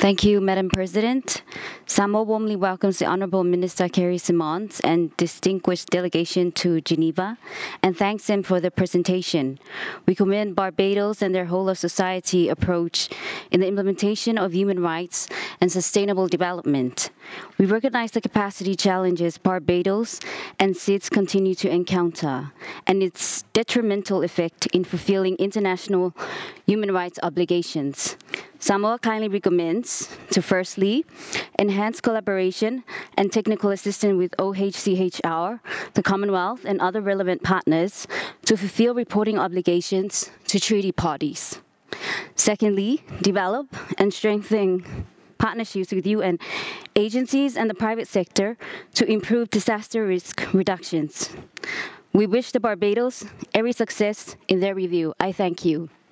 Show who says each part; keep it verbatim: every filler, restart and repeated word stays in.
Speaker 1: Thank you, Madam President. Samoa warmly welcomes the Honorable Minister Carrie Simons and distinguished delegation to Geneva and thanks them for the presentation. We commend Barbados and their whole of society approach in the implementation of human rights and sustainable development. We recognize the capacity challenges Barbados and S I D S continue to encounter and its detrimental effect in fulfilling international human rights obligations. Samoa kindly recommends to firstly, enhance collaboration and technical assistance with O H C H R, the Commonwealth, and other relevant partners to fulfill reporting obligations to treaty parties. Secondly, develop and strengthen partnerships with U N agencies and the private sector to improve disaster risk reductions. We wish the Barbados every success in their review. I thank you.